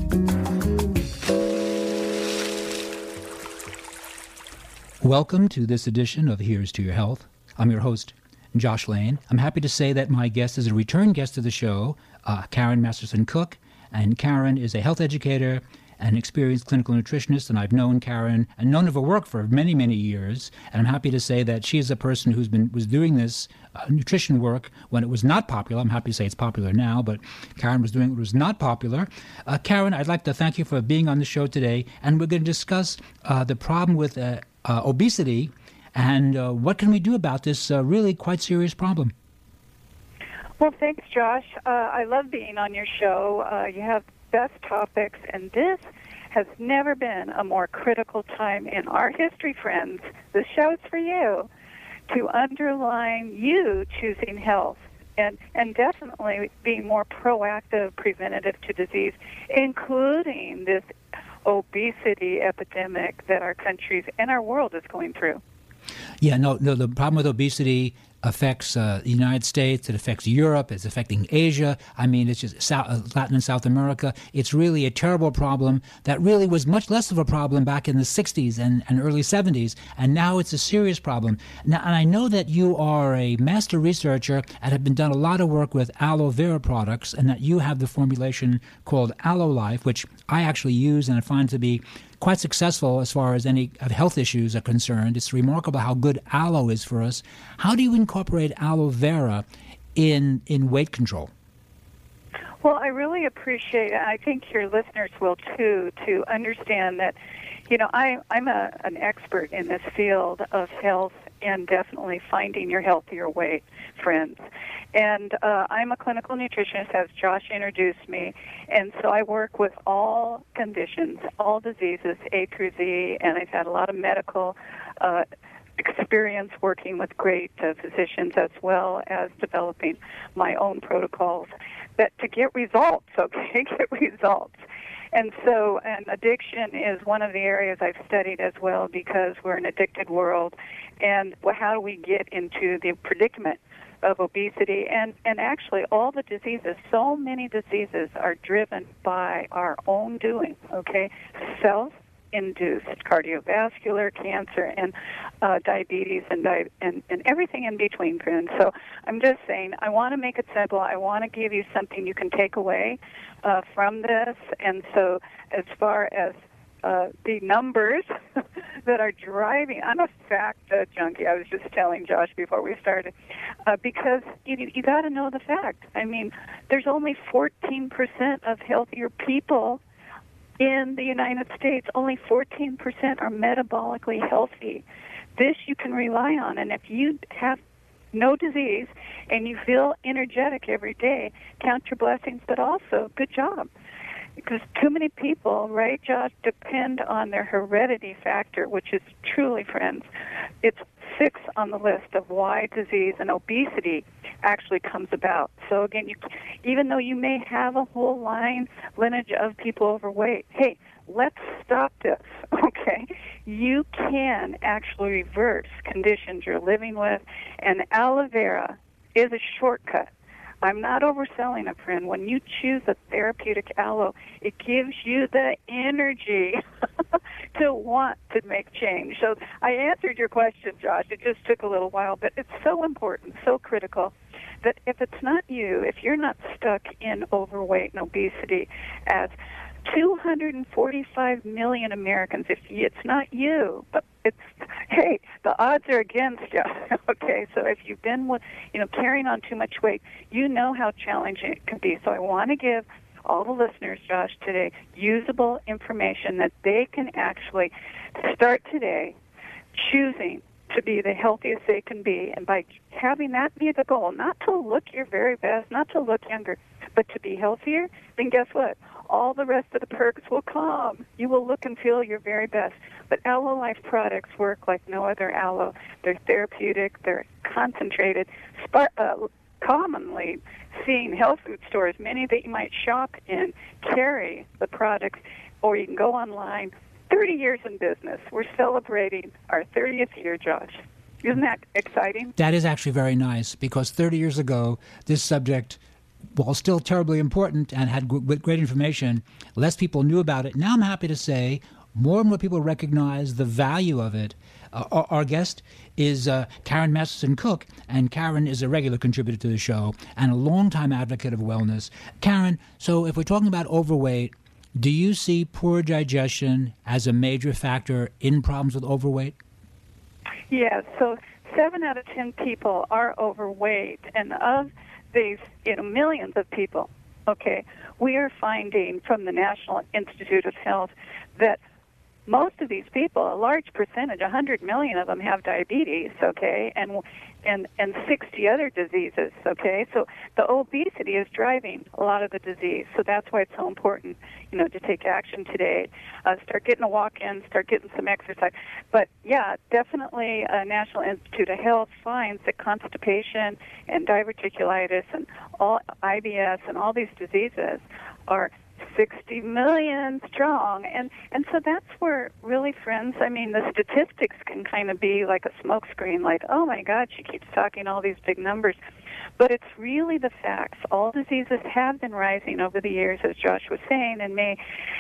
B: Welcome to this edition of Here's to Your Health. I'm your host, Josh Lane. I'm happy to say that my guest is a return guest of the show, uh, Karen Masterson Cook. And Karen is a health educator and experienced clinical nutritionist, and I've known Karen and known of her work for many, many years. And I'm happy to say that she is a person who's been was doing this uh, nutrition work when it was not popular. I'm happy to say it's popular now, but Karen was doing it when it was not popular. Uh, Karen, I'd like to thank you for being on the show today, and we're going to discuss uh, the problem with uh, uh, obesity and uh, what can we do about this uh, really quite serious problem.
G: Well, thanks, Josh. Uh, I love being on your show. Uh, you have best topics, and this has never been a more critical time in our history, friends. This show's for you to underline you choosing health and, and definitely being more proactive, preventative to disease, including this obesity epidemic that our countries and our world is going through.
B: Yeah, no, no. The problem with obesity affects uh, the United States. It affects Europe. It's affecting Asia. I mean, it's just South, Latin and South America. It's really a terrible problem that really was much less of a problem back in the sixties and, and early seventies, and now it's a serious problem. Now, and I know that you are a master researcher and have been done a lot of work with aloe vera products, and that you have the formulation called Aloe Life, which I actually use and I find to be quite successful as far as any health issues are concerned. It's remarkable how good aloe is for us. How do you incorporate aloe vera in in weight control?
G: Well, I really appreciate, and I think your listeners will too, to understand that, you know, I, I'm a, an expert in this field of health and definitely finding your healthier weight, friends. And uh, I'm a clinical nutritionist, as Josh introduced me, and so I work with all conditions, all diseases, A through Z, and I've had a lot of medical uh, experience working with great uh, physicians as well as developing my own protocols that to get results, okay, get results. And so and addiction is one of the areas I've studied as well because we're an addicted world. And well, how do we get into the predicament of obesity? And, and actually all the diseases, so many diseases are driven by our own doing, okay? Self-induced cardiovascular, cancer, and uh, diabetes, and, di- and, and everything in between, friends. So I'm just saying, I want to make it simple. I want to give you something you can take away uh, from this. And so as far as uh, the numbers that are driving, I'm a fact uh, junkie. I was just telling Josh before we started, uh, because you, you got to know the fact. I mean, there's only fourteen percent of healthier people in the United States. Only fourteen percent are metabolically healthy. This you can rely on, and if you have no disease and you feel energetic every day, count your blessings, but also good job. Because too many people, right, Josh, depend on their heredity factor, which is truly, friends, it's six on the list of why disease and obesity actually comes about. So again, you, even though you may have a whole line lineage of people overweight, hey, let's stop this, okay? You can actually reverse conditions you're living with, and aloe vera is a shortcut. I'm not overselling it, friend. When you choose a therapeutic aloe, it gives you the energy to want to make change. So I answered your question, Josh. It just took a little while, but it's so important, so critical that if it's not you, if you're not stuck in overweight and obesity as two hundred forty-five million Americans, if it's not you, but it's, hey, the odds are against you, okay? So if you've been, you know, carrying on too much weight, you know how challenging it can be. So I want to give all the listeners, Josh, today, usable information that they can actually start today choosing to be the healthiest they can be, and by having that be the goal, not to look your very best, not to look younger, but to be healthier, then guess what? All the rest of the perks will come. You will look and feel your very best. But Aloe Life products work like no other aloe. They're therapeutic. They're concentrated. Spar- uh, commonly seen health food stores, many that you might shop in, carry the products, or you can go online. thirty years in business. We're celebrating our thirtieth year, Josh. Isn't that exciting?
B: That is actually very nice, because thirty years ago, this subject, while still terribly important and had g- great information, less people knew about it. Now I'm happy to say more and more people recognize the value of it. Uh, our, our guest is uh, Karen Masterson-Cook, and Karen is a regular contributor to the show and a longtime advocate of wellness. Karen, so if we're talking about overweight, do you see poor digestion as a major factor in problems with overweight?
G: Yes. So seven out of ten people are overweight, and of these, you know, millions of people, okay, we are finding from the National Institute of Health that most of these people, a large percentage, one hundred million of them, have diabetes, okay, and and and sixty other diseases, okay? So the obesity is driving a lot of the disease. So that's why it's so important, you know, to take action today. Uh, start getting a walk in, start getting some exercise. But, yeah, definitely uh, National Institute of Health finds that constipation and diverticulitis and all I B S and all these diseases are sixty million strong, and and so that's where, really, friends, I mean, the statistics can kind of be like a smokescreen, like, oh my God, she keeps talking all these big numbers, but it's really the facts. All diseases have been rising over the years, as Josh was saying, and may,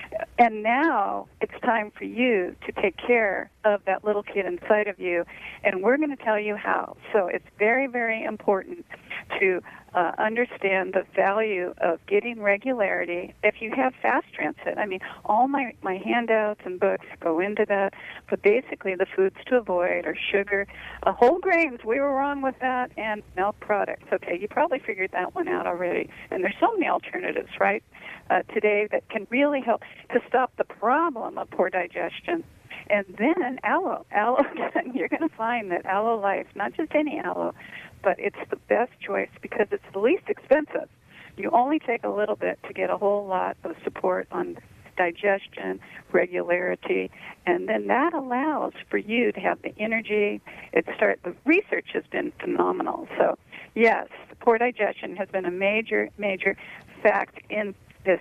G: and now it's time for you to take care of that little kid inside of you, and we're going to tell you how. So it's very, very important to uh, understand the value of getting regularity. If you have fast transit, I mean, all my, my handouts and books go into that, but basically the foods to avoid are sugar, uh, whole grains, we were wrong with that, and milk products. Okay, you probably figured that one out already, and there's so many alternatives, right, uh, today that can really help to stop the problem of poor digestion. And then aloe. Aloe, you're going to find that Aloe Life, not just any aloe, but it's the best choice because it's the least expensive. You only take a little bit to get a whole lot of support on digestion, regularity, and then that allows for you to have the energy. It start, the research has been phenomenal. So, yes, poor digestion has been a major, major fact in this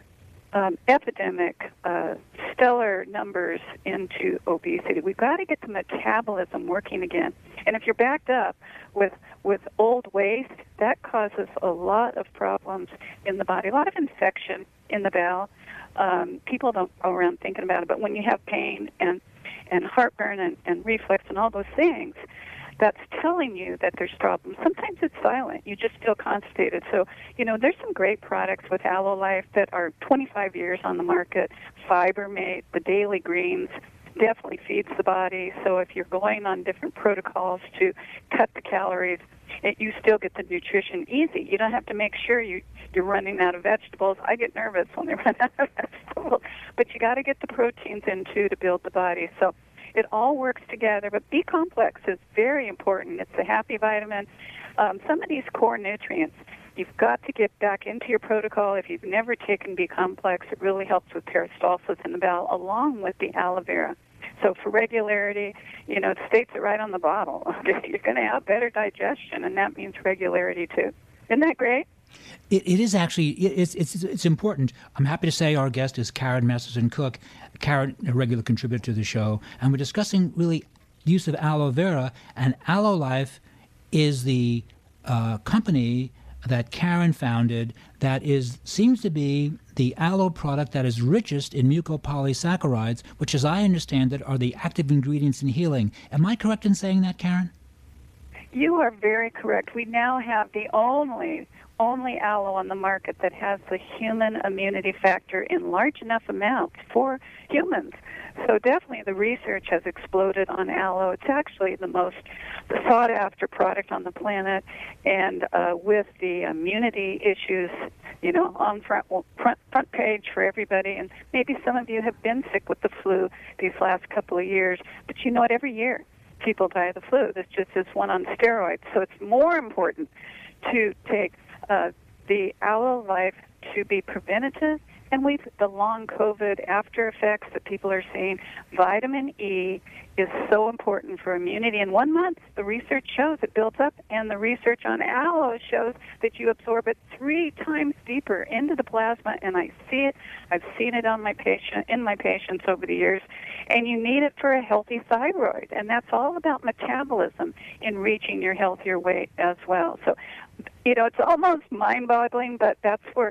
G: Um, epidemic, uh, stellar numbers into obesity. We've got to get the metabolism working again. And if you're backed up with with old waste, that causes a lot of problems in the body, a lot of infection in the bowel. Um, people don't go around thinking about it, but when you have pain and, and heartburn and, and reflux and all those things, that's telling you that there's problems. Sometimes it's silent. You just feel constipated. So, you know, there's some great products with Aloe Life that are twenty-five years on the market. FiberMate, the Daily Greens, definitely feeds the body. So if you're going on different protocols to cut the calories, it, you still get the nutrition easy. You don't have to make sure you, you're running out of vegetables. I get nervous when they run out of vegetables. But you got to get the proteins in, too, to build the body. So it all works together, but B-complex is very important. It's a happy vitamin. Um, some of these core nutrients, you've got to get back into your protocol. If you've never taken B-complex, it really helps with peristalsis in the bowel, along with the aloe vera. So for regularity, you know, it states it right on the bottle. Okay? You're going to have better digestion, and that means regularity, too. Isn't that great?
B: It, it is actually, it's, it's it's important. I'm happy to say our guest is Karen Masterson-Cook. Karen, a regular contributor to the show, and we're discussing really the use of aloe vera, and Aloe Life is the uh, company that Karen founded that is seems to be the aloe product that is richest in mucopolysaccharides, which, as I understand it, are the active ingredients in healing. Am I correct in saying that, Karen?
G: You are very correct. We now have the only only aloe on the market that has the human immunity factor in large enough amounts for humans. So definitely the research has exploded on aloe. It's actually the most sought-after product on the planet, and uh, with the immunity issues, you know, on front, well, front front page for everybody. And maybe some of you have been sick with the flu these last couple of years, but you know what? Every year people die of the flu. There's just this one on steroids. So it's more important to take uh, the Aloe Life to be preventative, and we've the long COVID after effects that people are seeing. Vitamin E is so important for immunity. In one month, the research shows it builds up, and the research on aloe shows that you absorb it three times deeper into the plasma. And I see it. I've seen it on my patient in my patients over the years. And you need it for a healthy thyroid, and that's all about metabolism in reaching your healthier weight as well. So, you know, it's almost mind-boggling, but that's where,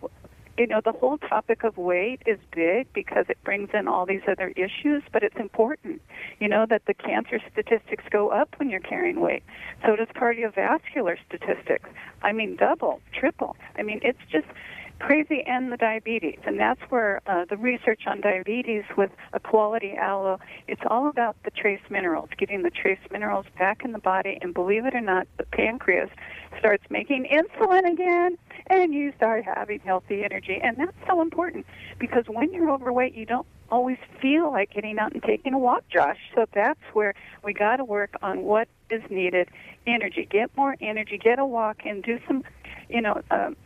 G: you know, the whole topic of weight is big because it brings in all these other issues, but it's important, you know, that the cancer statistics go up when you're carrying weight. So does cardiovascular statistics. I mean, double, triple. I mean, it's just crazy, and the diabetes. And that's where uh, the research on diabetes with a quality aloe, it's all about the trace minerals, getting the trace minerals back in the body. And believe it or not, the pancreas starts making insulin again, and you start having healthy energy. And that's so important because when you're overweight, you don't always feel like getting out and taking a walk, Josh. So that's where we got to work on what is needed. Energy. Get more energy. Get a walk and do some, you know, um,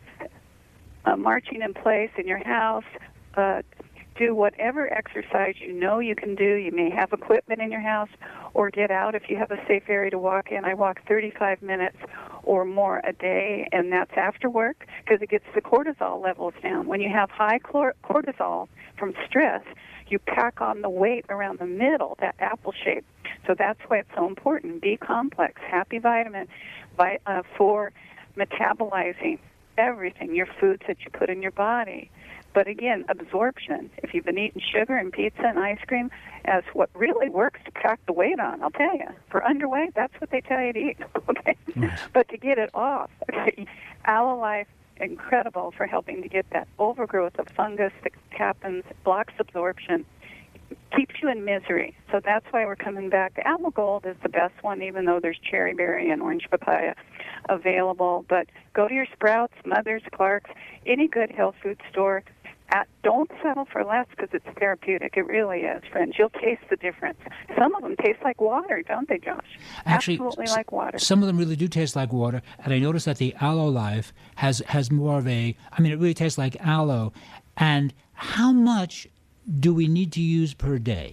G: Uh, marching in place in your house, uh, do whatever exercise you know you can do. You may have equipment in your house, or get out if you have a safe area to walk in. I walk thirty-five minutes or more a day, and that's after work because it gets the cortisol levels down. When you have high cortisol from stress, you pack on the weight around the middle, that apple shape. So that's why it's so important. B complex, happy vitamin, vi- uh, for metabolizing everything, your foods that you put in your body. But again, absorption. If you've been eating sugar and pizza and ice cream as what really works to pack the weight on, I'll tell you. For underweight, that's what they tell you to eat. Okay, right. But to get it off, okay, Aloe Life, incredible for helping to get that overgrowth of fungus that happens, blocks absorption, keeps you in misery. So that's why we're coming back. The Aloe Gold is the best one, even though there's cherry berry and orange papaya available. But go to your Sprouts, Mother's, Clark's, any good health food store. At, don't settle for less because it's therapeutic. It really is, friends. You'll taste the difference. Some of them taste like water, don't they, Josh?
B: Actually,
G: absolutely s- like water.
B: Some of them really do taste like water, and I noticed that the Aloe Life has, has more of a, I mean, it really tastes like aloe. And how much do we need to use per day?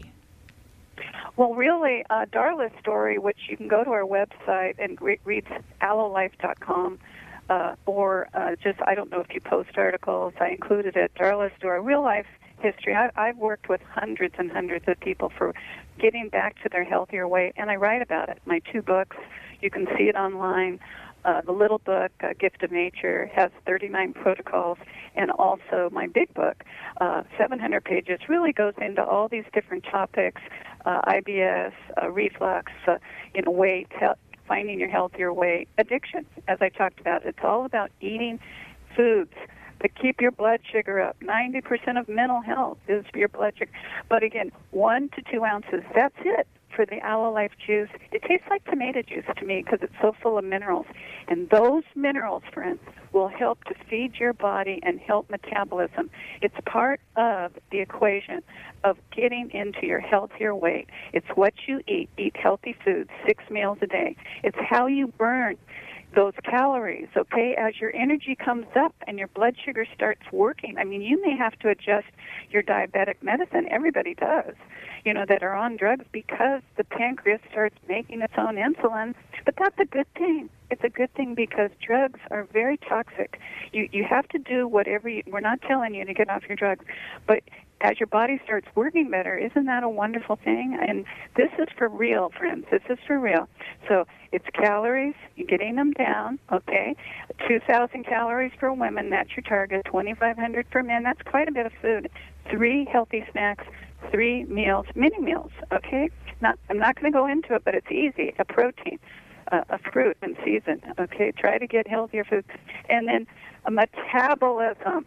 G: Well, really, uh, Darla's story, which you can go to our website and re- read aloe life dot com, uh, or uh, just, I don't know if you post articles, I included it, Darla's story, real life history. I, I've worked with hundreds and hundreds of people for getting back to their healthier weight, and I write about it. My two books, you can see it online. Uh, the little book, uh, Gift of Nature, has thirty-nine protocols, and also my big book, uh, seven hundred pages, really goes into all these different topics, uh, I B S, uh, reflux, uh, you know, weight, health, finding your healthier weight, addiction, as I talked about. It's all about eating foods that keep your blood sugar up. ninety percent of mental health is your blood sugar. But again, one to two ounces, that's it. For the Aloe Life juice, it tastes like tomato juice to me because it's so full of minerals. And those minerals, friends, will help to feed your body and help metabolism. It's part of the equation of getting into your healthier weight. It's what you eat. Eat healthy foods, six meals a day. It's how you burn those calories, okay, as your energy comes up and your blood sugar starts working. I mean, you may have to adjust your diabetic medicine. Everybody does, you know, that are on drugs because the pancreas starts making its own insulin. But that's a good thing. It's a good thing because drugs are very toxic. You you have to do whatever you, we're not telling you to get off your drugs, but as your body starts working better, isn't that a wonderful thing? And this is for real, friends. This is for real. So it's calories. You're getting them down, okay? two thousand calories for women. That's your target. twenty-five hundred for men. That's quite a bit of food. Three healthy snacks, three meals, mini meals, okay? Not, I'm not going to go into it, but it's easy. A protein, a, a fruit in season. Okay, try to get healthier food. And then a metabolism.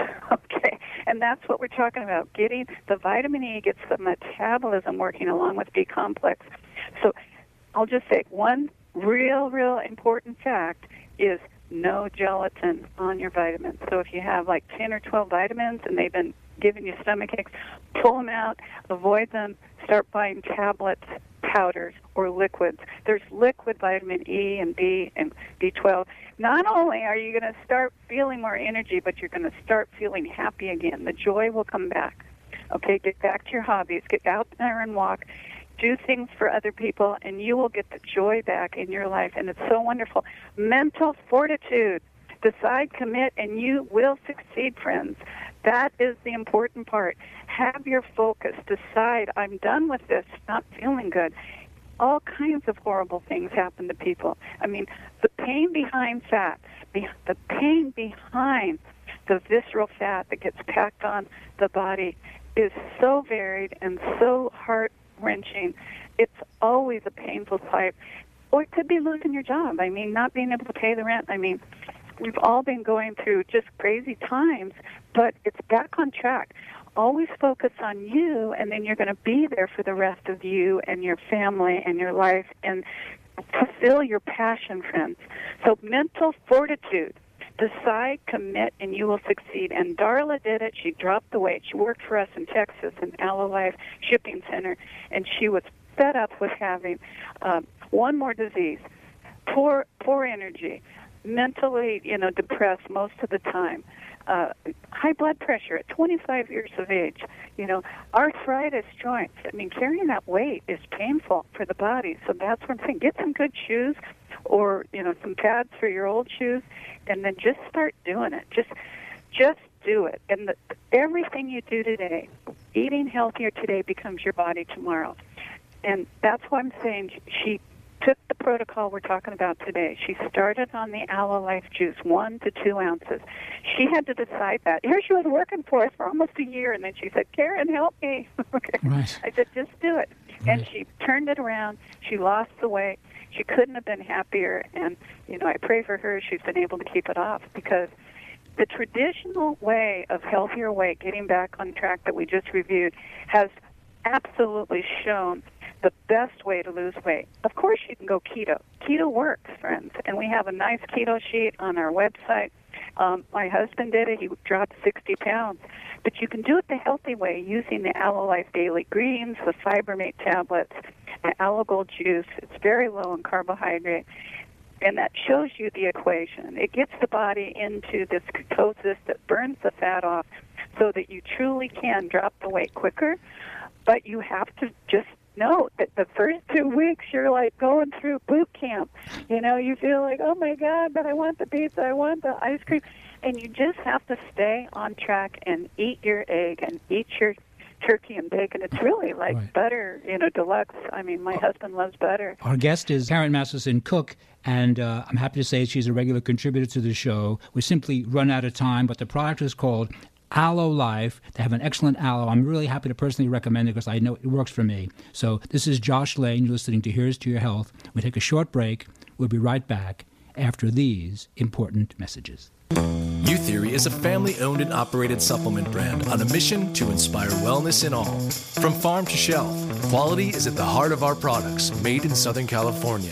G: Okay, and that's what we're talking about. Getting the vitamin E gets the metabolism working along with B complex. So I'll just say one real, real important fact is no gelatin on your vitamins. So if you have like ten or twelve vitamins and they've been giving you stomach aches, pull them out, avoid them, start buying tablets, powders, or liquids. There's liquid vitamin E and B and B twelve. Not only are you going to start feeling more energy, but you're going to start feeling happy again. The joy will come back. Okay, get back to your hobbies. Get out there and walk. Do things for other people, and you will get the joy back in your life, and it's so wonderful. Mental fortitude. Decide, commit, and you will succeed, friends. That is the important part. Have your focus. Decide, I'm done with this, not feeling good. All kinds of horrible things happen to people. I mean, the pain behind fats, the pain behind the visceral fat that gets packed on the body is so varied and so heart-wrenching. It's always a painful type. Or it could be losing your job. I mean, not being able to pay the rent. I mean, we've all been going through just crazy times, but it's back on track. Always focus on you, and then you're going to be there for the rest of you and your family and your life, and fulfill your passion, friends. So mental fortitude. Decide, commit, and you will succeed. And Darla did it. She dropped the weight. She worked for us in Texas in AlloLife Shipping Center, and she was fed up with having uh, one more disease, poor, poor energy, mentally, you know, depressed most of the time. Uh, high blood pressure at twenty-five years of age, you know, arthritis joints. I mean, carrying that weight is painful for the body. So that's what I'm saying. Get some good shoes or, you know, some pads for your old shoes, and then just start doing it. Just just do it. And the, everything you do today, eating healthier today becomes your body tomorrow. And that's why I'm saying she took the protocol we're talking about today. She started on the AlloLife juice, one to two ounces. She had to decide that. Here she was working for us for almost a year, and then she said, Karen, help me. Okay.
B: Right.
G: I said, just do it.
B: Right.
G: And she turned it around. She lost the weight. She couldn't have been happier. And, you know, I pray for her. She's been able to keep it off, because the traditional way of healthier weight, getting back on track that we just reviewed, has absolutely shown the best way to lose weight. Of course, you can go keto. Keto works, friends, and we have a nice keto sheet on our website. Um, my husband did it. He dropped sixty pounds. But you can do it the healthy way using the AlloLife Daily Greens, the Fibermate tablets, the AlloGold juice. It's very low in carbohydrate, and that shows you the equation. It gets the body into this ketosis that burns the fat off so that you truly can drop the weight quicker, but you have to just know that the first two weeks you're like going through boot camp. You know, you feel like, oh my God, but I want the pizza, I want the ice cream. And you just have to stay on track and eat your egg and eat your turkey and bacon. It's really like right. butter, you know, deluxe. I mean, my oh. husband loves butter.
B: Our guest is Karen Masterson Cook, and uh, I'm happy to say she's a regular contributor to the show. We simply run out of time, but the product is called AlloLife. They have an excellent aloe. I'm really happy to personally recommend it because I know it works for me. So this is Josh Lane. You're listening to Here's to Your Health. We take a short break. We'll be right back after these important messages.
E: Youtheory is a family-owned and operated supplement brand on a mission to inspire wellness in all. From farm to shelf, quality is at the heart of our products, made in Southern California.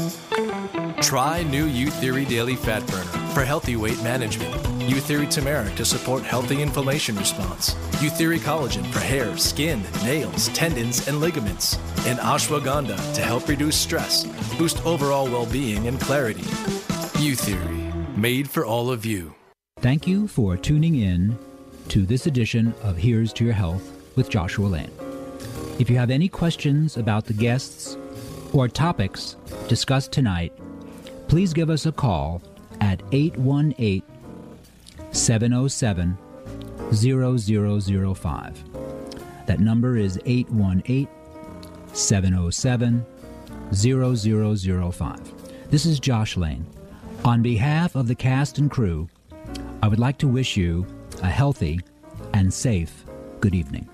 E: Try new Youtheory Daily Fat Burner for healthy weight management. Youtheory Turmeric to support healthy inflammation response. Youtheory Collagen for hair, skin, nails, tendons, and ligaments. And Ashwagandha to help reduce stress, boost overall well-being and clarity. Youtheory, made for all of you.
B: Thank you for tuning in to this edition of Here's to Your Health with Joshua Lane. If you have any questions about the guests or topics discussed tonight, please give us a call at eight one eight, seven oh seven, zero zero zero five. That number is eight one eight, seven oh seven, zero zero zero five. This is Josh Lane. On behalf of the cast and crew, I would like to wish you a healthy and safe good evening.